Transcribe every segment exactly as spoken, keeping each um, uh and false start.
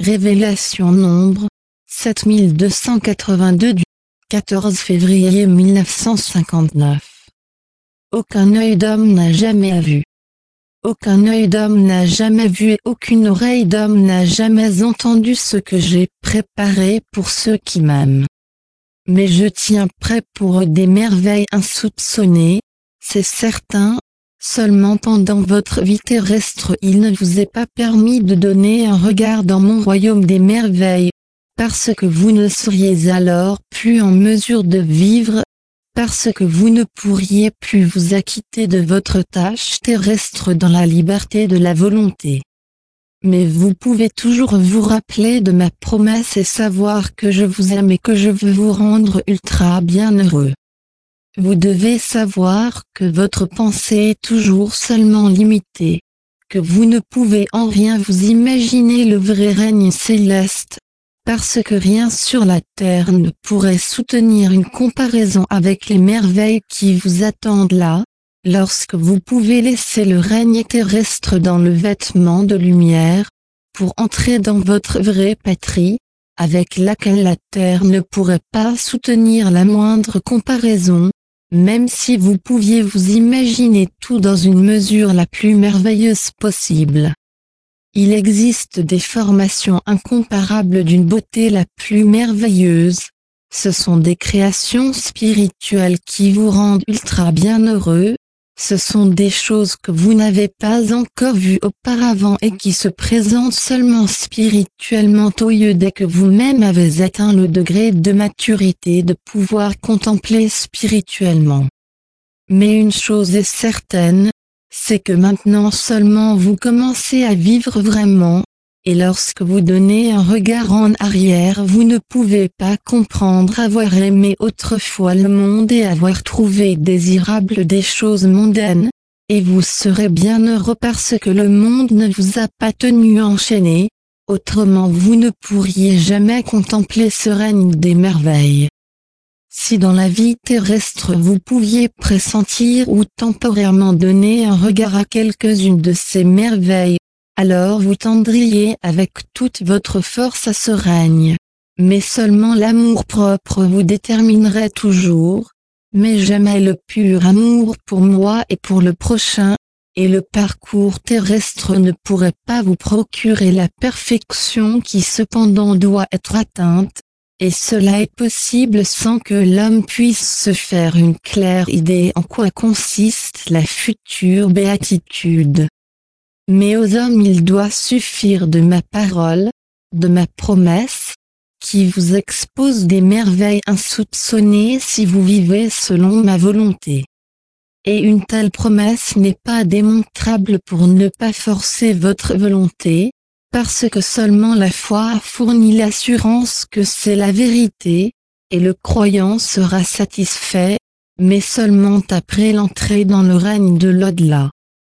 Révélation nombre sept mille deux cent quatre-vingt-deux du quatorze février mille neuf cent cinquante-neuf. Aucun œil d'homme n'a jamais vu. Aucun œil d'homme n'a jamais vu et aucune oreille d'homme n'a jamais entendu ce que j'ai préparé pour ceux qui m'aiment. Mais je tiens prêt pour eux des merveilles insoupçonnées, c'est certain. Seulement pendant votre vie terrestre il ne vous est pas permis de donner un regard dans mon royaume des merveilles, parce que vous ne seriez alors plus en mesure de vivre, parce que vous ne pourriez plus vous acquitter de votre tâche terrestre dans la liberté de la volonté. Mais vous pouvez toujours vous rappeler de ma promesse et savoir que je vous aime et que je veux vous rendre ultra bienheureux. Vous devez savoir que votre pensée est toujours seulement limitée, que vous ne pouvez en rien vous imaginer le vrai règne céleste, parce que rien sur la terre ne pourrait soutenir une comparaison avec les merveilles qui vous attendent là, lorsque vous pouvez laisser le règne terrestre dans le vêtement de lumière, pour entrer dans votre vraie patrie, avec laquelle la terre ne pourrait pas soutenir la moindre comparaison. Même si vous pouviez vous imaginer tout dans une mesure la plus merveilleuse possible. Il existe des formations incomparables d'une beauté la plus merveilleuse. Ce sont des créations spirituelles qui vous rendent ultra bienheureux. Ce sont des choses que vous n'avez pas encore vues auparavant et qui se présentent seulement spirituellement aux yeux dès que vous-même avez atteint le degré de maturité de pouvoir contempler spirituellement. Mais une chose est certaine, c'est que maintenant seulement vous commencez à vivre vraiment, et lorsque vous donnez un regard en arrière vous ne pouvez pas comprendre avoir aimé autrefois le monde et avoir trouvé désirable des choses mondaines, et vous serez bien heureux parce que le monde ne vous a pas tenu enchaîné, autrement vous ne pourriez jamais contempler ce règne des merveilles. Si dans la vie terrestre vous pouviez pressentir ou temporairement donner un regard à quelques-unes de ces merveilles, alors vous tendriez avec toute votre force à ce règne. Mais seulement l'amour-propre vous déterminerait toujours, mais jamais le pur amour pour moi et pour le prochain, et le parcours terrestre ne pourrait pas vous procurer la perfection qui cependant doit être atteinte, et cela est possible sans que l'homme puisse se faire une claire idée en quoi consiste la future béatitude. Mais aux hommes il doit suffire de ma parole, de ma promesse, qui vous expose des merveilles insoupçonnées si vous vivez selon ma volonté. Et une telle promesse n'est pas démontrable pour ne pas forcer votre volonté, parce que seulement la foi fournit l'assurance que c'est la vérité, et le croyant sera satisfait, mais seulement après l'entrée dans le règne de l'au-delà.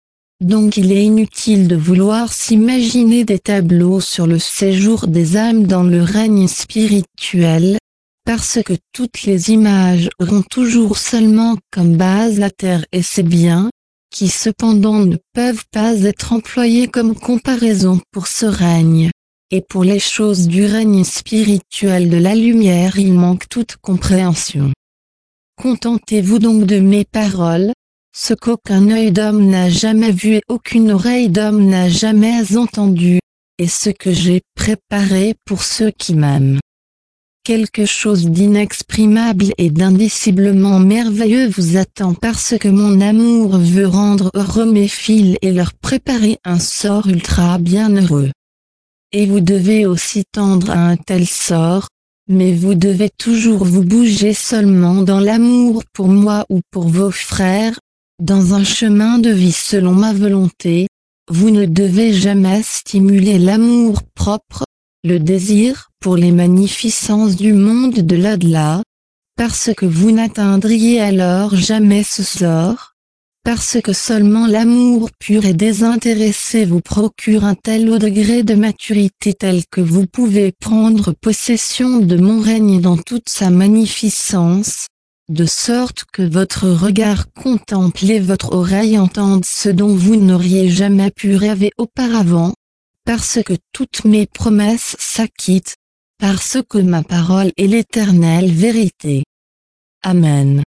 Donc il est inutile de vouloir s'imaginer des tableaux sur le séjour des âmes dans le règne spirituel, parce que toutes les images auront toujours seulement comme base la terre et ses biens, qui cependant ne peuvent pas être employés comme comparaison pour ce règne, et pour les choses du règne spirituel de la lumière il manque toute compréhension. Contentez-vous donc de mes paroles, ce qu'aucun œil d'homme n'a jamais vu et aucune oreille d'homme n'a jamais entendu, et ce que j'ai préparé pour ceux qui m'aiment. Quelque chose d'inexprimable et d'indiciblement merveilleux vous attend parce que mon amour veut rendre heureux mes fils et leur préparer un sort ultra bienheureux. Et vous devez aussi tendre à un tel sort, mais vous devez toujours vous bouger seulement dans l'amour pour moi ou pour vos frères, dans un chemin de vie selon ma volonté. Vous ne devez jamais stimuler l'amour propre, le désir pour les magnificences du monde de l'au-delà, parce que vous n'atteindriez alors jamais ce sort, parce que seulement l'amour pur et désintéressé vous procure un tel haut degré de maturité tel que vous pouvez prendre possession de mon règne dans toute sa magnificence, de sorte que votre regard contemple et votre oreille entende ce dont vous n'auriez jamais pu rêver auparavant, parce que toutes mes promesses s'acquittent, parce que ma parole est l'éternelle vérité. Amen.